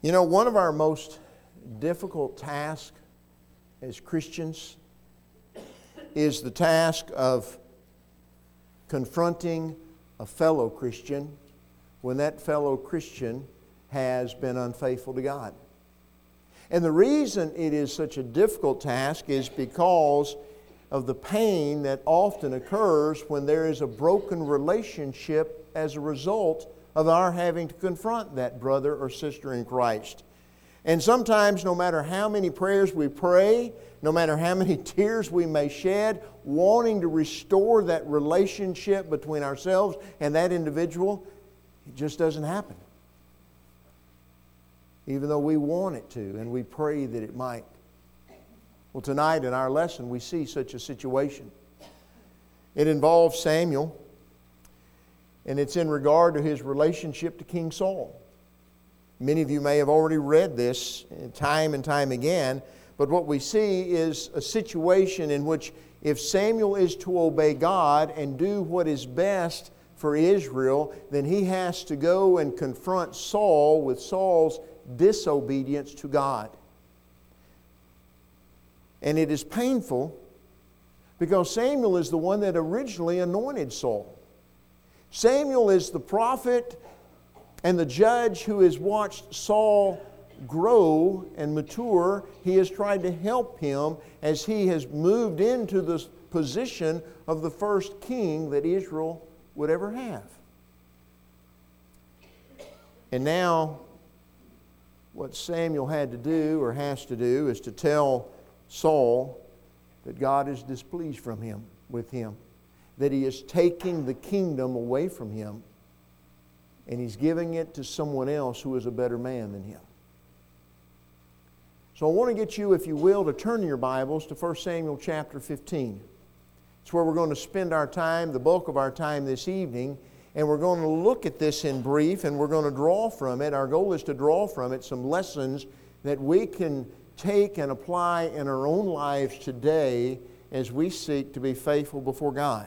You know, one of our most difficult tasks as Christians is the task of confronting a fellow Christian when that fellow Christian has been unfaithful to God. And the reason it is such a difficult task is because of the pain that often occurs when there is a broken relationship as a result of our having to confront that brother or sister in Christ. And sometimes, no matter how many prayers we pray, no matter how many tears we may shed, wanting to restore that relationship between ourselves and that individual, it just doesn't happen. Even though we want it to, and we pray that it might. Well, tonight in our lesson, we see such a situation. It involves Samuel, and it's in regard to his relationship to King Saul. Many of you may have already read this time and time again, but what we see is a situation in which if Samuel is to obey God and do what is best for Israel, then he has to go and confront Saul with Saul's disobedience to God. And it is painful because Samuel is the one that originally anointed Saul. Samuel is the prophet and the judge who has watched Saul grow and mature. He has tried to help him as he has moved into the position of the first king that Israel would ever have. And now, what Samuel had to do or has to do is to tell Saul that God is displeased with him, that he is taking the kingdom away from him, and he's giving it to someone else who is a better man than him. So I want to get you, if you will, to turn your Bibles to 1 Samuel chapter 15. It's where we're going to spend our time, the bulk of our time this evening, and we're going to look at this in brief, and we're going to draw from it. Our goal is to draw from it some lessons that we can take and apply in our own lives today as we seek to be faithful before God.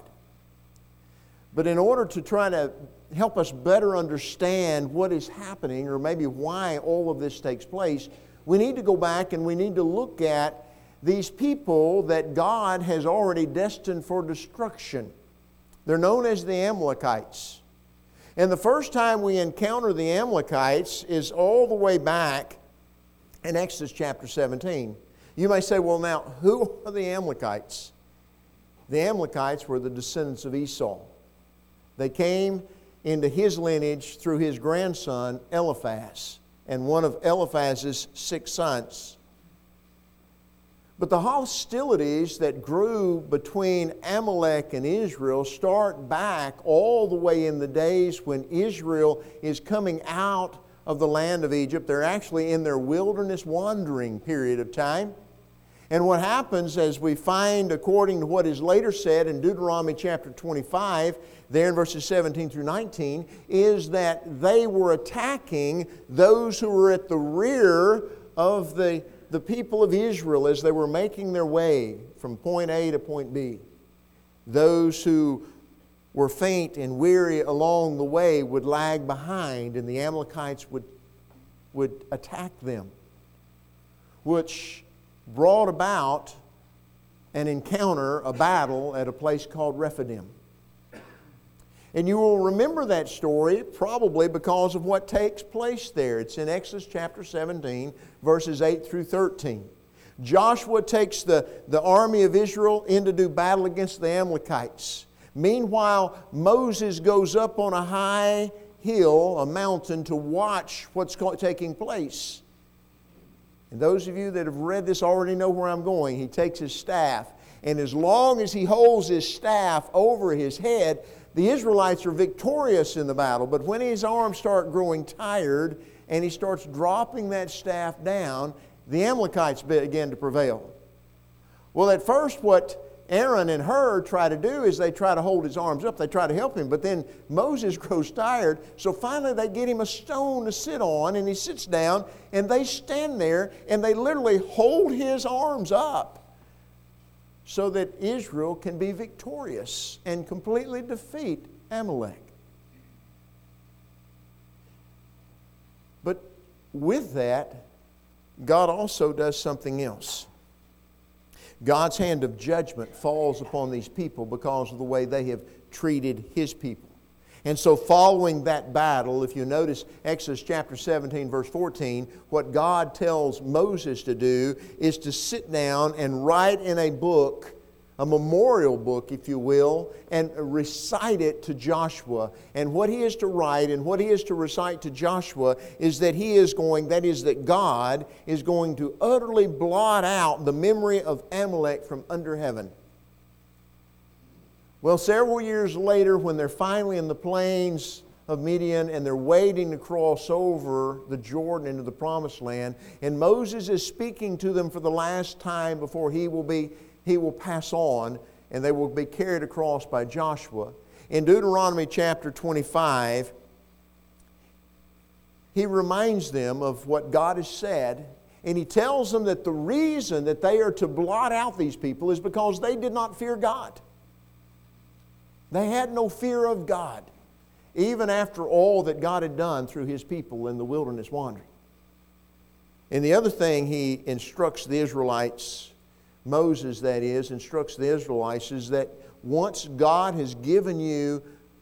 But in order to try to help us better understand what is happening, or maybe why all of this takes place, we need to go back and we need to look at these people that God has already destined for destruction. They're known as the Amalekites. And the first time we encounter the Amalekites is all the way back in Exodus chapter 17. You may say, well, now, who are the Amalekites? The Amalekites were the descendants of Esau. They came into his lineage through his grandson, Eliphaz, and one of Eliphaz's 6 sons. But the hostilities that grew between Amalek and Israel start back all the way in the days when Israel is coming out of the land of Egypt. They're actually in their wilderness wandering period of time. And what happens, as we find according to what is later said in Deuteronomy chapter 25, there in verses 17 through 19, is that they were attacking those who were at the rear of the people of Israel as they were making their way from point A to point B. Those who were faint and weary along the way would lag behind, and the Amalekites would attack them, which brought about an encounter, a battle at a place called Rephidim. And you will remember that story probably because of what takes place there. It's in Exodus chapter 17, verses 8 through 13. Joshua takes the army of Israel in to do battle against the Amalekites. Meanwhile, Moses goes up on a high hill, a mountain, to watch what's taking place. And those of you that have read this already know where I'm going. He takes his staff, and as long as he holds his staff over his head, the Israelites are victorious in the battle. But when his arms start growing tired and he starts dropping that staff down, the Amalekites begin to prevail. Well, at first what Aaron and Hur try to do is they try to hold his arms up. They try to help him. But then Moses grows tired. So finally they get him a stone to sit on, and he sits down, and they stand there and they literally hold his arms up so that Israel can be victorious and completely defeat Amalek. But with that, God also does something else. God's hand of judgment falls upon these people because of the way they have treated His people. And so following that battle, if you notice Exodus chapter 17, verse 14, what God tells Moses to do is to sit down and write in a book, a memorial book, if you will, and recite it to Joshua. And what he is to write and what he is to recite to Joshua is that that God is going to utterly blot out the memory of Amalek from under heaven. Well, several years later, when they're finally in the plains of Midian and they're waiting to cross over the Jordan into the Promised Land, and Moses is speaking to them for the last time before he will pass on, and they will be carried across by Joshua. In Deuteronomy chapter 25, he reminds them of what God has said, and he tells them that the reason that they are to blot out these people is because they did not fear God. They had no fear of God, even after all that God had done through His people in the wilderness wandering. And the other thing he instructs the Israelites, Moses that is, instructs the Israelites, is that once God has given you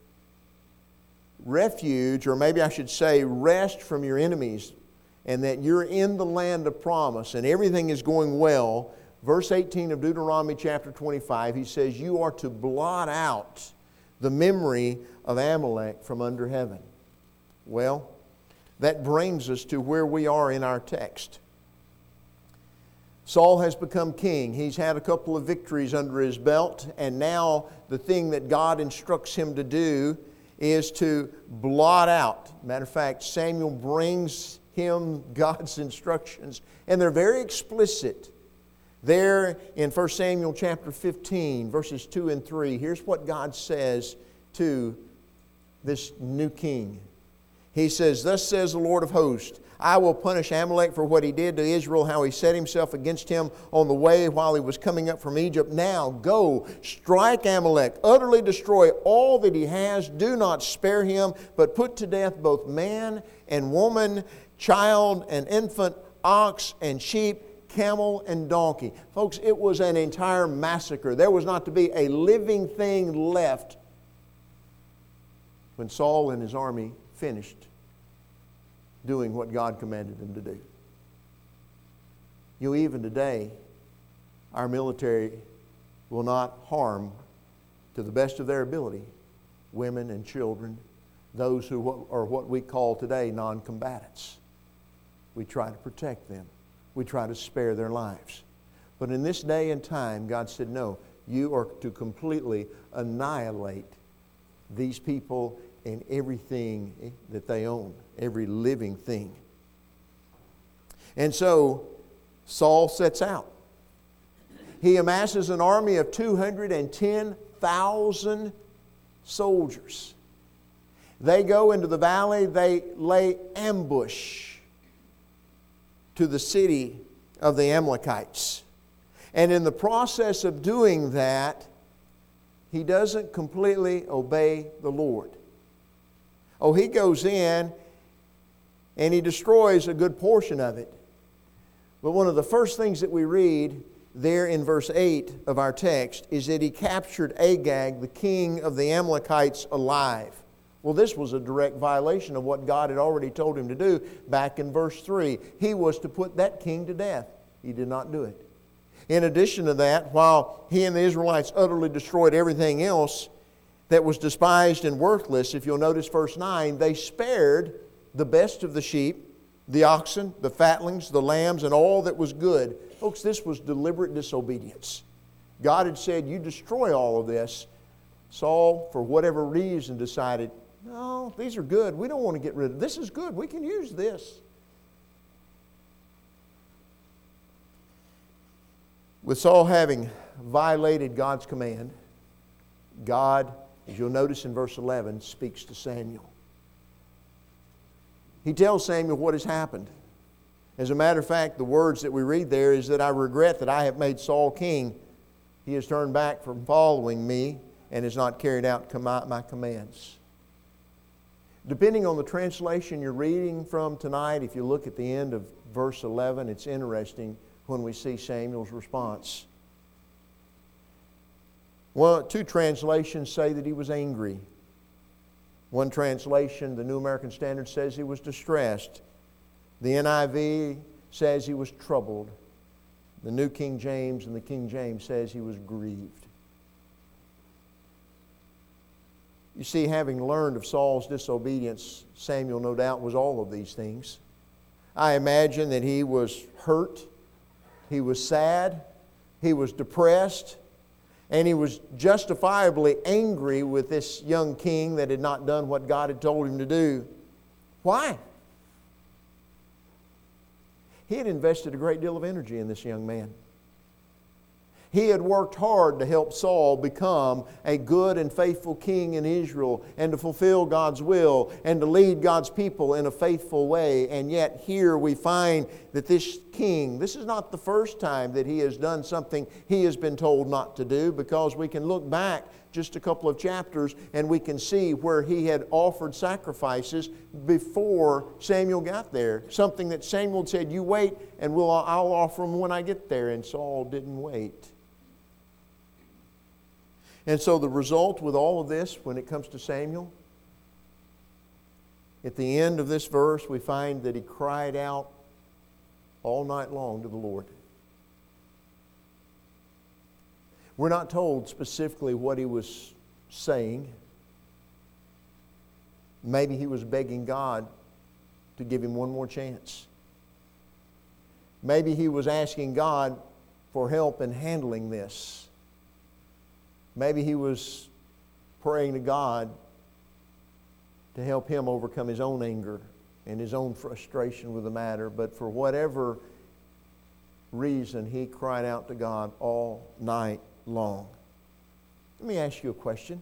refuge, or maybe I should say rest from your enemies, and that you're in the land of promise and everything is going well, verse 18 of Deuteronomy chapter 25, he says, you are to blot out the memory of Amalek from under heaven. Well, that brings us to where we are in our text. Saul has become king. He's had a couple of victories under his belt, and now the thing that God instructs him to do is to blot out. Matter of fact, Samuel brings him God's instructions, and they're very explicit. There in 1 Samuel chapter 15, verses 2 and 3, here's what God says to this new king. He says, thus says the Lord of hosts, I will punish Amalek for what he did to Israel, how he set himself against him on the way while he was coming up from Egypt. Now go, strike Amalek, utterly destroy all that he has. Do not spare him, but put to death both man and woman, child and infant, ox and sheep, camel and donkey. Folks, it was an entire massacre. There was not to be a living thing left when Saul and his army finished doing what God commanded them to do. You know, even today, our military will not harm, to the best of their ability, women and children, those who are what we call today non-combatants. We try to protect them. We try to spare their lives. But in this day and time, God said, no, you are to completely annihilate these people and everything that they own, every living thing. And so Saul sets out. He amasses an army of 210,000 soldiers. They go into the valley, they lay ambush to the city of the Amalekites. And in the process of doing that, he doesn't completely obey the Lord. Oh, he goes in and he destroys a good portion of it. But one of the first things that we read there in verse 8 of our text is that he captured Agag, the king of the Amalekites, alive. Well, this was a direct violation of what God had already told him to do back in verse 3. He was to put that king to death. He did not do it. In addition to that, while he and the Israelites utterly destroyed everything else that was despised and worthless, if you'll notice verse 9, they spared the best of the sheep, the oxen, the fatlings, the lambs, and all that was good. Folks, this was deliberate disobedience. God had said, you destroy all of this. Saul, for whatever reason, decided, no, these are good. We don't want to get rid of this. This is good. We can use this. With Saul having violated God's command, God, as you'll notice in verse 11, speaks to Samuel. He tells Samuel what has happened. As a matter of fact, the words that we read there is that I regret that I have made Saul king. He has turned back from following me and has not carried out my commands. Depending on the translation you're reading from tonight, if you look at the end of verse 11, it's interesting when we see Samuel's response. Well, two translations say that he was angry. One translation, the New American Standard, says he was distressed. The NIV says he was troubled. The New King James and the King James says he was grieved. You see, having learned of Saul's disobedience, Samuel no doubt was all of these things. I imagine that he was hurt, he was sad, he was depressed, and he was justifiably angry with this young king that had not done what God had told him to do. Why? He had invested a great deal of energy in this young man. He had worked hard to help Saul become a good and faithful king in Israel and to fulfill God's will and to lead God's people in a faithful way. And yet here we find that this king, this is not the first time that he has done something he has been told not to do, because we can look back just a couple of chapters and we can see where he had offered sacrifices before Samuel got there. Something that Samuel said, "You wait and I'll offer them when I get there." And Saul didn't wait. And so the result with all of this, when it comes to Samuel, at the end of this verse, we find that he cried out all night long to the Lord. We're not told specifically what he was saying. Maybe he was begging God to give him one more chance. Maybe he was asking God for help in handling this. Maybe he was praying to God to help him overcome his own anger and his own frustration with the matter. But for whatever reason, he cried out to God all night long. Let me ask you a question.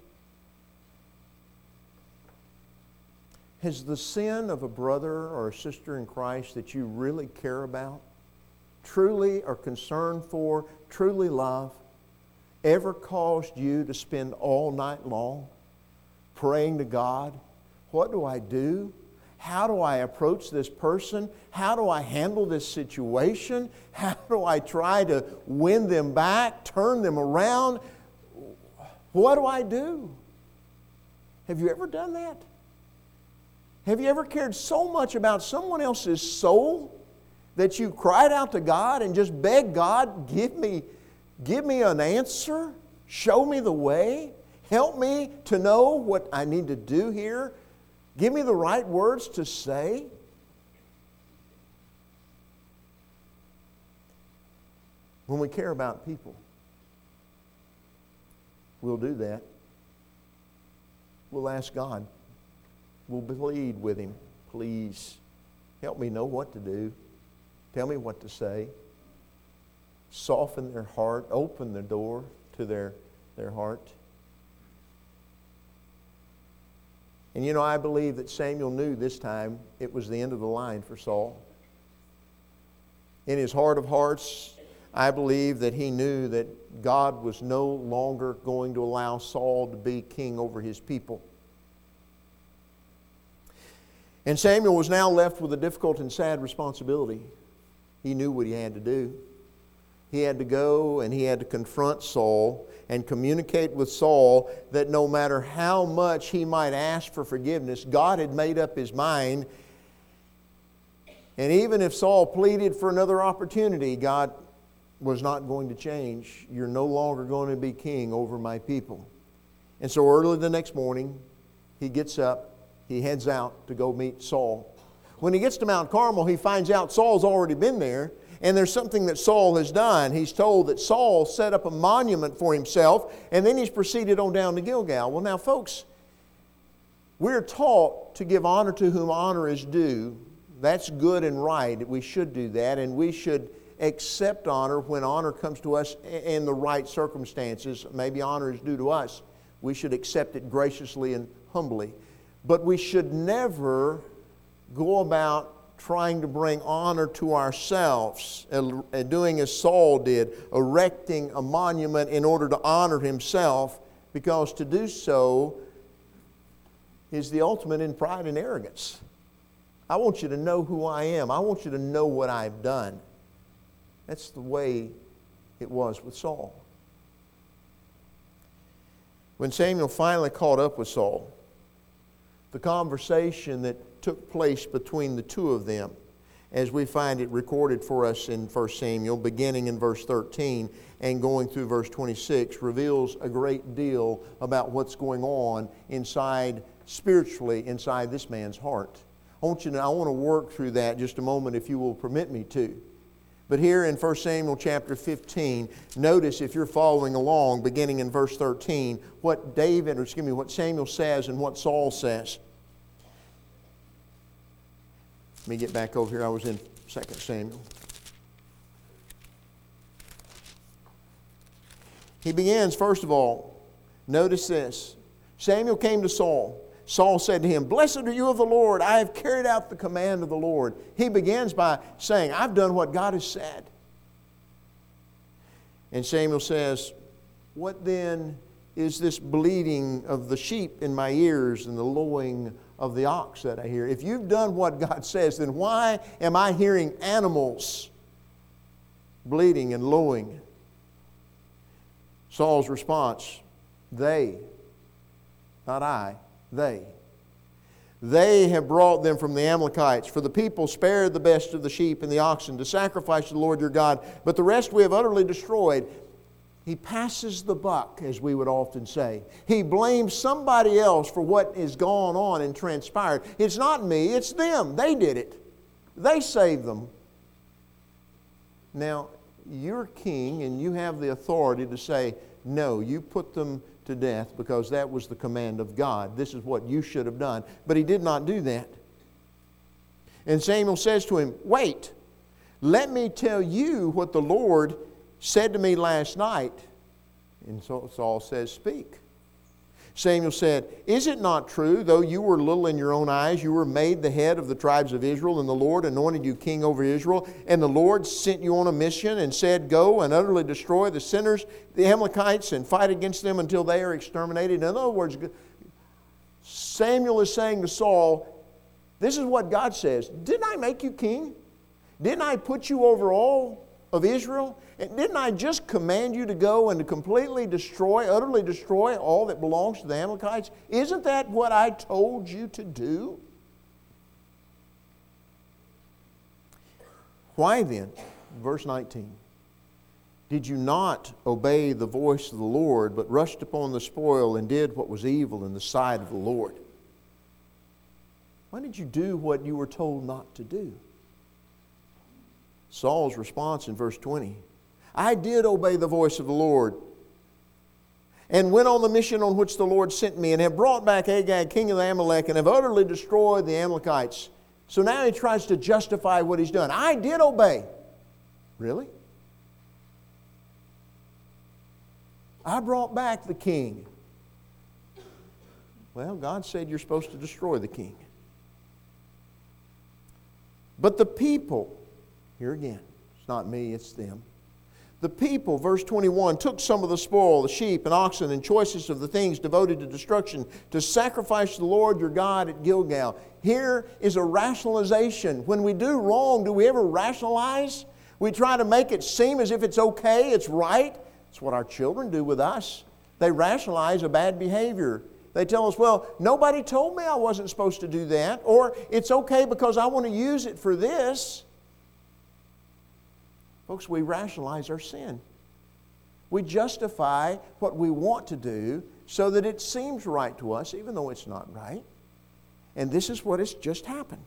Has the sin of a brother or a sister in Christ that you really care about, truly are concerned for, truly love, ever caused you to spend all night long praying to God? What do I do? How do I approach this person? How do I handle this situation? How do I try to win them back, turn them around? What do I do? Have you ever done that? Have you ever cared so much about someone else's soul that you cried out to God and just begged God, give me an answer, show me the way, help me to know what I need to do here, give me the right words to say? When we care about people, we'll do that. We'll ask God. We'll plead with Him. Please help me know what to do. Tell me what to say. Soften their heart. Open the door to their heart. And you know, I believe that Samuel knew this time it was the end of the line for Saul. In his heart of hearts, I believe that he knew that God was no longer going to allow Saul to be king over his people. And Samuel was now left with a difficult and sad responsibility. He knew what he had to do. He had to go and he had to confront Saul and communicate with Saul that no matter how much he might ask for forgiveness, God had made up His mind. And even if Saul pleaded for another opportunity, God was not going to change. You're no longer going to be king over my people. And so early the next morning, he gets up. He heads out to go meet Saul. When he gets to Mount Carmel, he finds out Saul's already been there, and there's something that Saul has done. He's told that Saul set up a monument for himself, and then he's proceeded on down to Gilgal. Well, now, folks, we're taught to give honor to whom honor is due. That's good and right. We should do that, and we should accept honor when honor comes to us in the right circumstances. Maybe honor is due to us. We should accept it graciously and humbly. But we should never go about trying to bring honor to ourselves and doing as Saul did, erecting a monument in order to honor himself, because to do so is the ultimate in pride and arrogance. I want you to know who I am. I want you to know what I've done. That's the way it was with Saul. When Samuel finally caught up with Saul, the conversation that took place between the two of them, as we find it recorded for us in 1 Samuel, beginning in verse 13 and going through verse 26, reveals a great deal about what's going on spiritually inside this man's heart. I want to work through that just a moment, if you will permit me to. But here in 1 Samuel chapter 15, notice, if you're following along, beginning in verse 13, what Samuel says and what Saul says. Let me get back over here. I was in 2 Samuel. He begins, first of all, notice this. Samuel came to Saul. Saul said to him, "Blessed are you of the Lord. I have carried out the command of the Lord." He begins by saying, I've done what God has said. And Samuel says, "What then is this bleating of the sheep in my ears and the lowing of the ox that I hear? If you've done what God says, then why am I hearing animals bleating and lowing?" Saul's response, "They, not I, they. They have brought them from the Amalekites, for the people spared the best of the sheep and the oxen to sacrifice to the Lord your God, but the rest we have utterly destroyed." He passes the buck, as we would often say. He blames somebody else for what has gone on and transpired. It's not me, it's them. They did it. They saved them. Now, you're king and you have the authority to say, "No, you put them to death because that was the command of God. This is what you should have done." But he did not do that. And Samuel says to him, "Wait, let me tell you what the Lord said to me last night." And so Saul says, "Speak." Samuel said, "Is it not true, though you were little in your own eyes, you were made the head of the tribes of Israel, and the Lord anointed you king over Israel, and the Lord sent you on a mission and said, 'Go and utterly destroy the sinners, the Amalekites, and fight against them until they are exterminated'?" In other words, Samuel is saying to Saul, this is what God says. Didn't I make you king? Didn't I put you over all of Israel? And didn't I just command you to go and to completely destroy, utterly destroy all that belongs to the Amalekites? Isn't that what I told you to do? Why then, verse 19, did you not obey the voice of the Lord, but rushed upon the spoil and did what was evil in the sight of the Lord? Why did you do what you were told not to do? Saul's response in verse 20, "I did obey the voice of the Lord and went on the mission on which the Lord sent me and have brought back Agag, king of Amalek, and have utterly destroyed the Amalekites." So now he tries to justify what he's done. I did obey. Really? I brought back the king. Well, God said you're supposed to destroy the king. But the people, here again, it's not me, it's them. The people, verse 21, took some of the spoil, the sheep and oxen and choicest of the things devoted to destruction, to sacrifice to the Lord your God at Gilgal. Here is a rationalization. When we do wrong, do we ever rationalize? We try to make it seem as if it's okay, it's right. It's what our children do with us. They rationalize a bad behavior. They tell us, well, nobody told me I wasn't supposed to do that, or it's okay because I want to use it for this. Folks, we rationalize our sin. We justify what we want to do so that it seems right to us, even though it's not right. And this is what has just happened.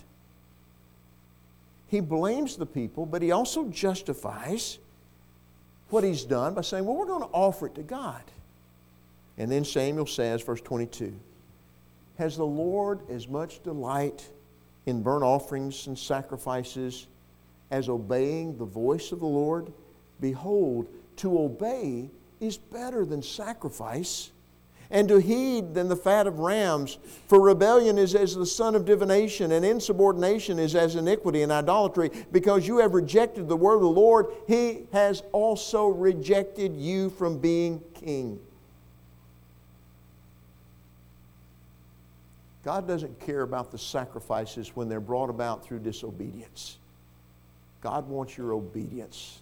He blames the people, but he also justifies what he's done by saying, well, we're going to offer it to God. And then Samuel says, verse 22, "Has the Lord as much delight in burnt offerings and sacrifices as obeying the voice of the Lord? Behold, to obey is better than sacrifice, and to heed than the fat of rams. For rebellion is as the son of divination, and insubordination is as iniquity and idolatry. Because you have rejected the word of the Lord, He has also rejected you from being king." God doesn't care about the sacrifices when they're brought about through disobedience. God wants your obedience.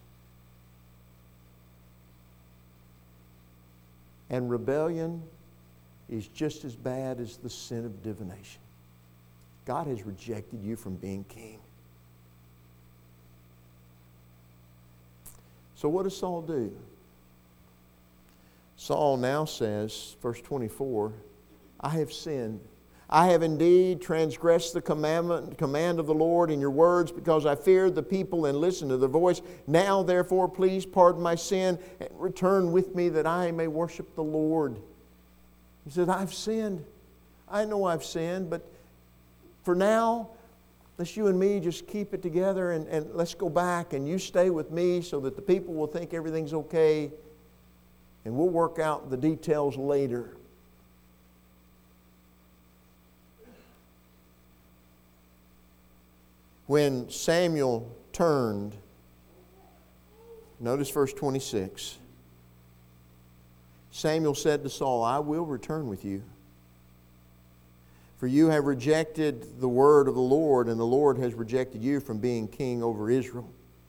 And rebellion is just as bad as the sin of divination. God has rejected you from being king. So what does Saul do? Saul now says, verse 24, I have sinned. I have indeed transgressed the command of the Lord in your words, because I feared the people and listened to their voice. Now, therefore, please pardon my sin and return with me that I may worship the Lord. He said, I've sinned. I know I've sinned, but for now, let's you and me just keep it together and let's go back and you stay with me so that the people will think everything's okay, and we'll work out the details later. When Samuel turned, notice verse 26. Samuel said to Saul, I will return with you, for you have rejected the word of the Lord, and the Lord has rejected you from being king over Israel.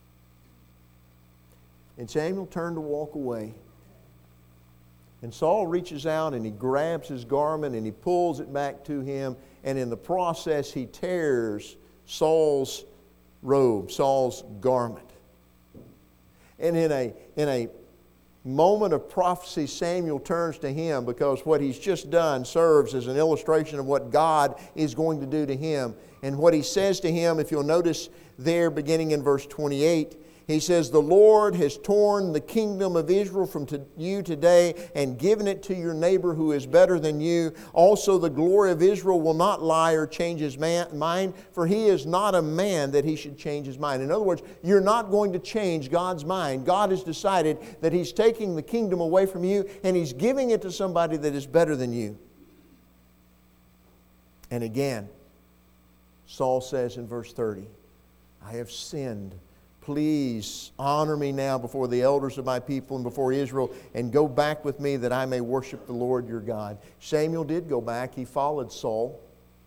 And Samuel turned to walk away. And Saul reaches out and he grabs his garment and he pulls it back to him, and in the process he tears Saul's robe, Saul's garment. And in a moment of prophecy, Samuel turns to him, because what he's just done serves as an illustration of what God is going to do to him. And what he says to him, if you'll notice there beginning in verse 28, he says, the Lord has torn the kingdom of Israel from you today and given it to your neighbor who is better than you. Also the glory of Israel will not lie or change his mind, for he is not a man that he should change his mind. In other words, you're not going to change God's mind. God has decided that He's taking the kingdom away from you and He's giving it to somebody that is better than you. And again, Saul says in verse 30, I have sinned. Please honor me now before the elders of my people and before Israel, and go back with me that I may worship the Lord your God. Samuel did go back. He followed Saul.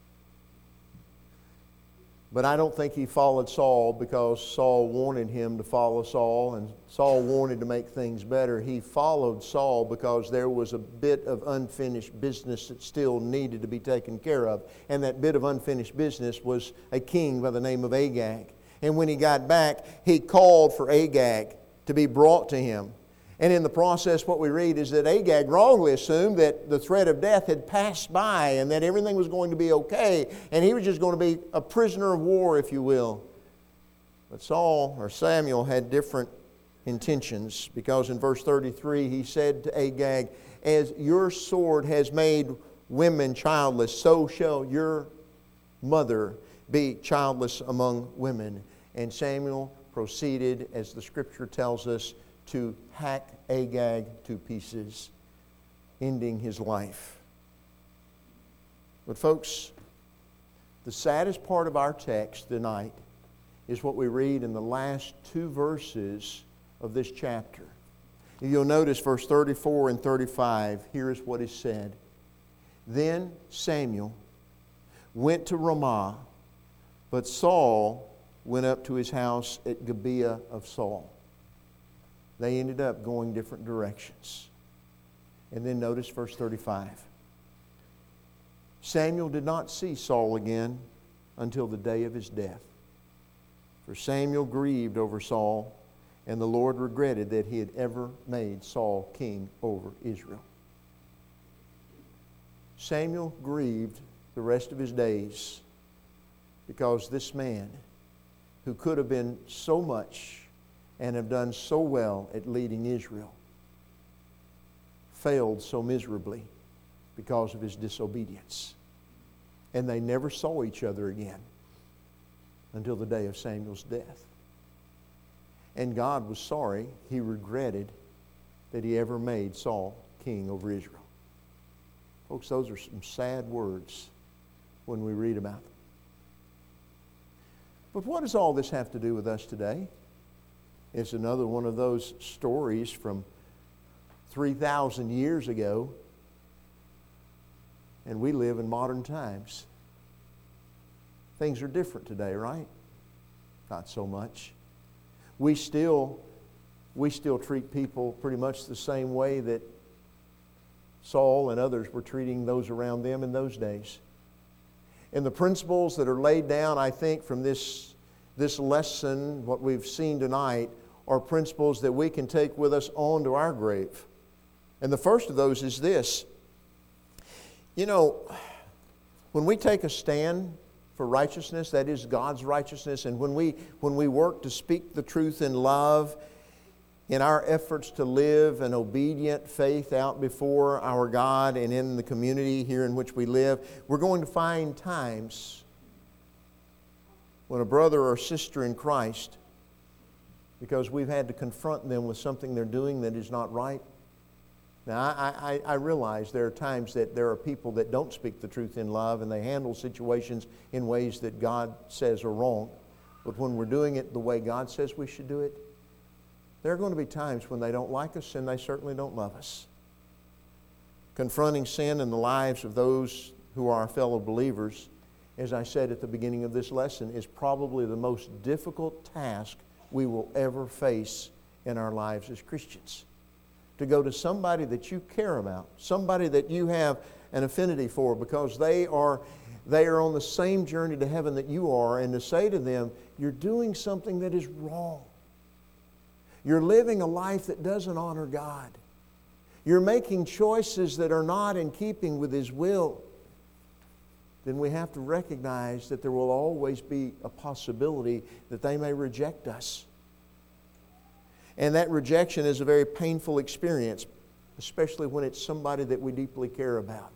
But I don't think he followed Saul because Saul wanted him to follow Saul and Saul wanted to make things better. He followed Saul because there was a bit of unfinished business that still needed to be taken care of. And that bit of unfinished business was a king by the name of Agag. And when he got back, he called for Agag to be brought to him. And in the process, what we read is that Agag wrongly assumed that the threat of death had passed by and that everything was going to be okay, and he was just going to be a prisoner of war, if you will. But Samuel had different intentions, because in verse 33 he said to Agag, as your sword has made women childless, so shall your mother be childless among women. And Samuel proceeded, as the Scripture tells us, to hack Agag to pieces, ending his life. But folks, the saddest part of our text tonight is what we read in the last two verses of this chapter. If you'll notice verse 34 and 35, here is what is said. Then Samuel went to Ramah, but Saul went up to his house at Gibeah of Saul. They ended up going different directions. And then notice verse 35. Samuel did not see Saul again until the day of his death. For Samuel grieved over Saul, and the Lord regretted that he had ever made Saul king over Israel. Samuel grieved the rest of his days because this man, who could have been so much and have done so well at leading Israel, failed so miserably because of his disobedience. And they never saw each other again until the day of Samuel's death. And God was sorry. He regretted that he ever made Saul king over Israel. Folks, those are some sad words when we read about them. But what does all this have to do with us today? It's another one of those stories from 3,000 years ago. And we live in modern times. Things are different today, right? Not so much. We still treat people pretty much the same way that Saul and others were treating those around them in those days. And the principles that are laid down, I think, from this lesson, what we've seen tonight, are principles that we can take with us on to our grave. And the first of those is this. You know, when we take a stand for righteousness, that is God's righteousness, and when we work to speak the truth in love, in our efforts to live an obedient faith out before our God and in the community here in which we live, we're going to find times when a brother or sister in Christ, because we've had to confront them with something they're doing that is not right. Now, I realize there are times that there are people that don't speak the truth in love and they handle situations in ways that God says are wrong. But when we're doing it the way God says we should do it, there are going to be times when they don't like us and they certainly don't love us. Confronting sin in the lives of those who are our fellow believers, as I said at the beginning of this lesson, is probably the most difficult task we will ever face in our lives as Christians. To go to somebody that you care about, somebody that you have an affinity for because they are on the same journey to heaven that you are, and to say to them, you're doing something that is wrong. You're living a life that doesn't honor God. You're making choices that are not in keeping with His will. Then we have to recognize that there will always be a possibility that they may reject us. And that rejection is a very painful experience, especially when it's somebody that we deeply care about.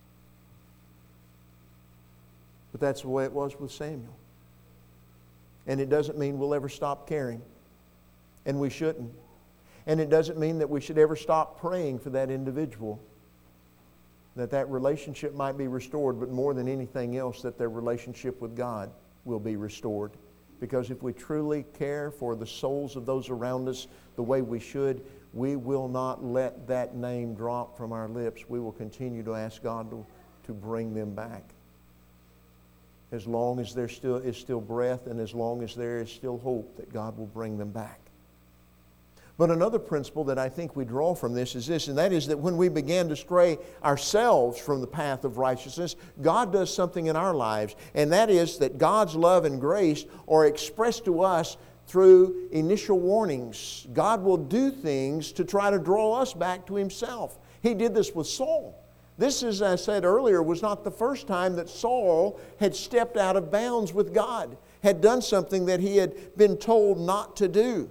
But that's the way it was with Samuel. And it doesn't mean we'll ever stop caring. And we shouldn't. And it doesn't mean that we should ever stop praying for that individual, that relationship might be restored, but more than anything else, that their relationship with God will be restored. Because if we truly care for the souls of those around us the way we should, we will not let that name drop from our lips. We will continue to ask God to bring them back. As long as there is still breath and as long as there is still hope, that God will bring them back. But another principle that I think we draw from this is this, and that is that when we begin to stray ourselves from the path of righteousness, God does something in our lives, and that is that God's love and grace are expressed to us through initial warnings. God will do things to try to draw us back to Himself. He did this with Saul. This, as I said earlier, was not the first time that Saul had stepped out of bounds with God, had done something that he had been told not to do.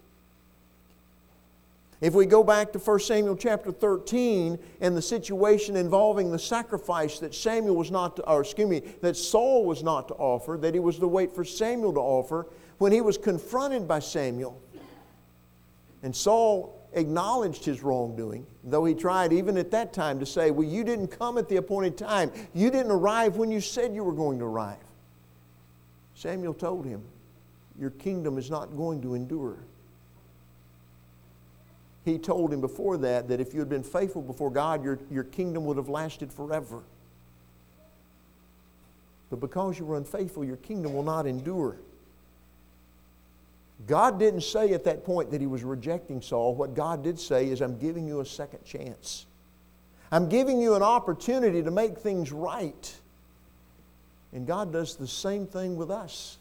If we go back to 1 Samuel chapter 13 and the situation involving the sacrifice that Saul was not to offer, that he was to wait for Samuel to offer, when he was confronted by Samuel, and Saul acknowledged his wrongdoing, though he tried even at that time to say, well, you didn't come at the appointed time. You didn't arrive when you said you were going to arrive. Samuel told him, your kingdom is not going to endure. He told him before that if you had been faithful before God, your kingdom would have lasted forever. But because you were unfaithful, your kingdom will not endure. God didn't say at that point that He was rejecting Saul. What God did say is, I'm giving you a second chance. I'm giving you an opportunity to make things right. And God does the same thing with us.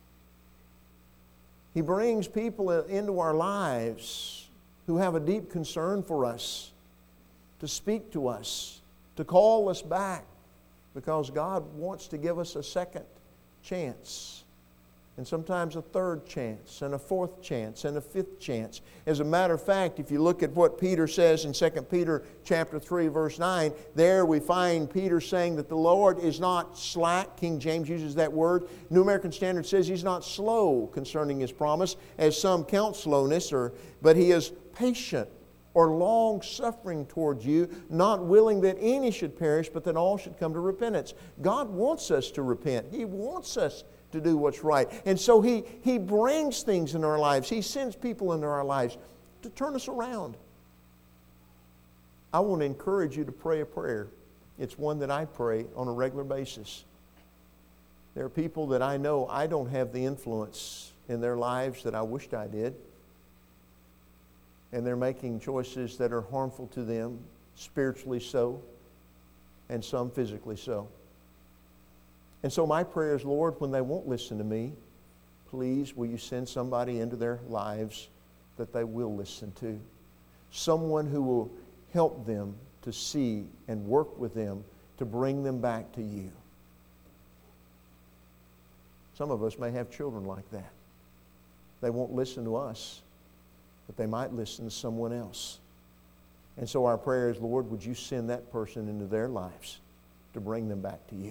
He brings people into our lives who have a deep concern for us, to speak to us, to call us back, because God wants to give us a second chance, and sometimes a third chance, and a fourth chance, and a fifth chance. As a matter of fact, if you look at what Peter says in 2 Peter chapter 3, verse 9, there we find Peter saying that the Lord is not slack. King James uses that word. New American Standard says He's not slow concerning His promise, as some count slowness, but He is patient or long-suffering towards you, not willing that any should perish, but that all should come to repentance. God wants us to repent. He wants us to do what's right. And so He brings things in our lives. He sends people into our lives to turn us around. I want to encourage you to pray a prayer It's one that I pray on a regular basis. There are people that I know I don't have the influence in their lives that I wished I did. And they're making choices that are harmful to them, spiritually so, and some physically so. And so my prayer is, Lord, when they won't listen to me, please will you send somebody into their lives that they will listen to. Someone who will help them to see and work with them to bring them back to you. Some of us may have children like that. They won't listen to us, but they might listen to someone else. And so our prayer is, Lord, would you send that person into their lives to bring them back to you?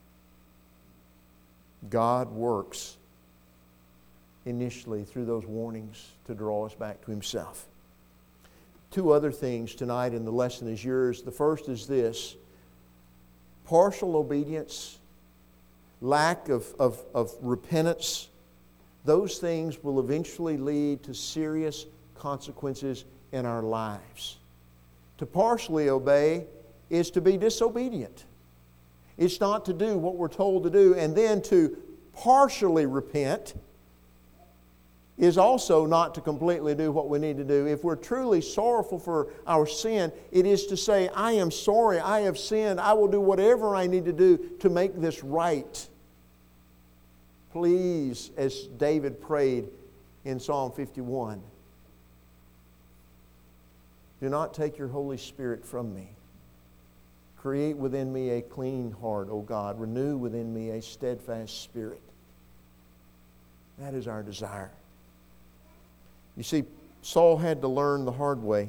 God works initially through those warnings to draw us back to Himself. Two other things tonight, and the lesson is yours. The first is this: partial obedience, lack of repentance, those things will eventually lead to serious consequences in our lives. To partially obey is to be disobedient. It's not to do what we're told to do. And then to partially repent is also not to completely do what we need to do. If we're truly sorrowful for our sin, it is to say, I am sorry, I have sinned, I will do whatever I need to do to make this right. Please, as David prayed in Psalm 51, do not take your Holy Spirit from me. Create within me a clean heart, O God. Renew within me a steadfast spirit. That is our desire. You see, Saul had to learn the hard way.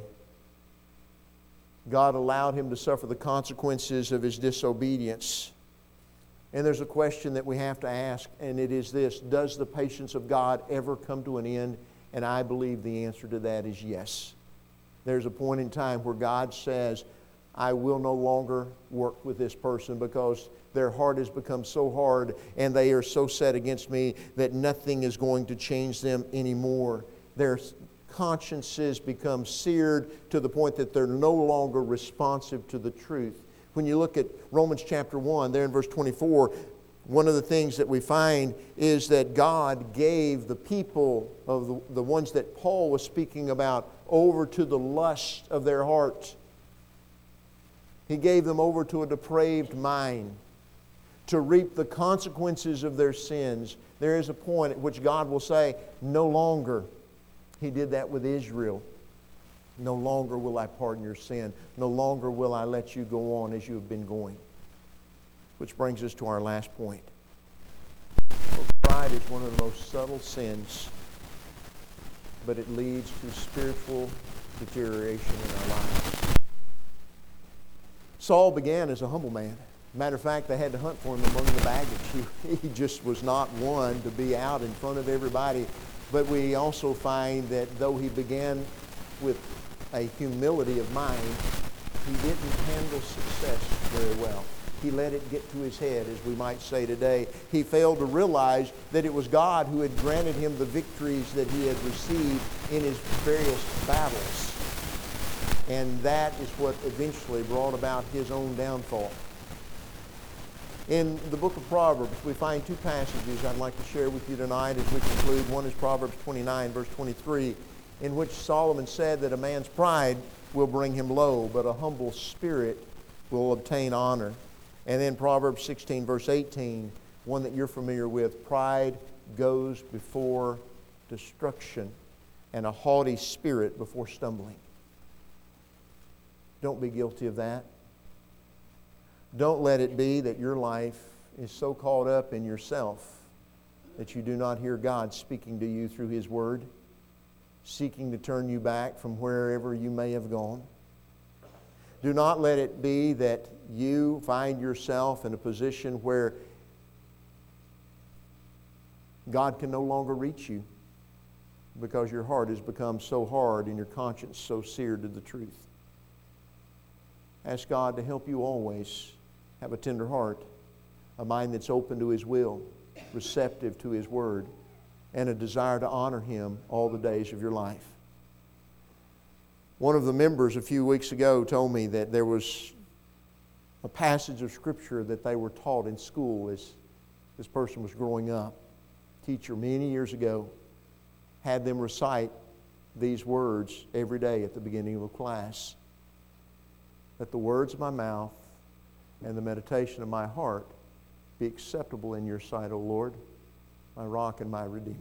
God allowed him to suffer the consequences of his disobedience. And there's a question that we have to ask, and it is this: does the patience of God ever come to an end? And I believe the answer to that is yes. There's a point in time where God says, I will no longer work with this person because their heart has become so hard and they are so set against me that nothing is going to change them anymore. Their consciences become seared to the point that they're no longer responsive to the truth. When you look at Romans chapter 1, there in verse 24, one of the things that we find is that God gave the people of the ones that Paul was speaking about over to the lust of their hearts. He gave them over to a depraved mind to reap the consequences of their sins. There is a point at which God will say, no longer. He did that with Israel. No longer will I pardon your sin. No longer will I let you go on as you have been going. Which brings us to our last point. Well, pride is one of the most subtle sins, but it leads to spiritual deterioration in our lives. Saul began as a humble man. Matter of fact, they had to hunt for him among the baggage. He just was not one to be out in front of everybody. But we also find that though he began with a humility of mind, he didn't handle success very well. He let it get to his head, as we might say today. He failed to realize that it was God who had granted him the victories that he had received in his various battles. And that is what eventually brought about his own downfall. In the book of Proverbs, we find two passages I'd like to share with you tonight as we conclude. One is Proverbs 29, verse 23, in which Solomon said that a man's pride will bring him low, but a humble spirit will obtain honor. And then Proverbs 16, verse 18, one that you're familiar with: pride goes before destruction, and a haughty spirit before stumbling. Don't be guilty of that. Don't let it be that your life is so caught up in yourself that you do not hear God speaking to you through His Word, seeking to turn you back from wherever you may have gone. Do not let it be that you find yourself in a position where God can no longer reach you because your heart has become so hard and your conscience so seared to the truth. Ask God to help you always have a tender heart, a mind that's open to His will, receptive to His Word, and a desire to honor Him all the days of your life. One of the members a few weeks ago told me that there was a passage of Scripture that they were taught in school as this person was growing up. Teacher many years ago had them recite these words every day at the beginning of a class. Let the words of my mouth and the meditation of my heart be acceptable in your sight, O Lord, my rock and my redeemer.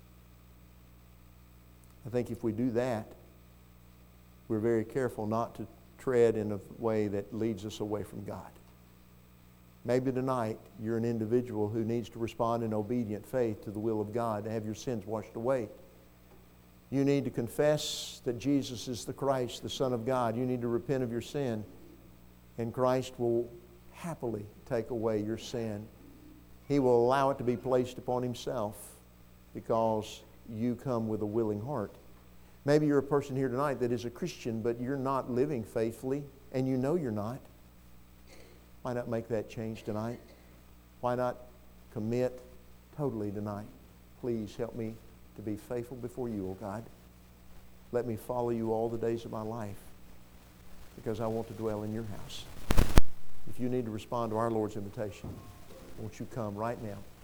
I think if we do that, we're very careful not to tread in a way that leads us away from God. Maybe tonight you're an individual who needs to respond in obedient faith to the will of God to have your sins washed away. You need to confess that Jesus is the Christ, the Son of God. You need to repent of your sin, and Christ will happily take away your sin. He will allow it to be placed upon Himself because you come with a willing heart. Maybe you're a person here tonight that is a Christian, but you're not living faithfully, and you know you're not. Why not make that change tonight? Why not commit totally tonight? Please help me to be faithful before you, O God. Let me follow you all the days of my life because I want to dwell in your house. If you need to respond to our Lord's invitation, won't you come right now?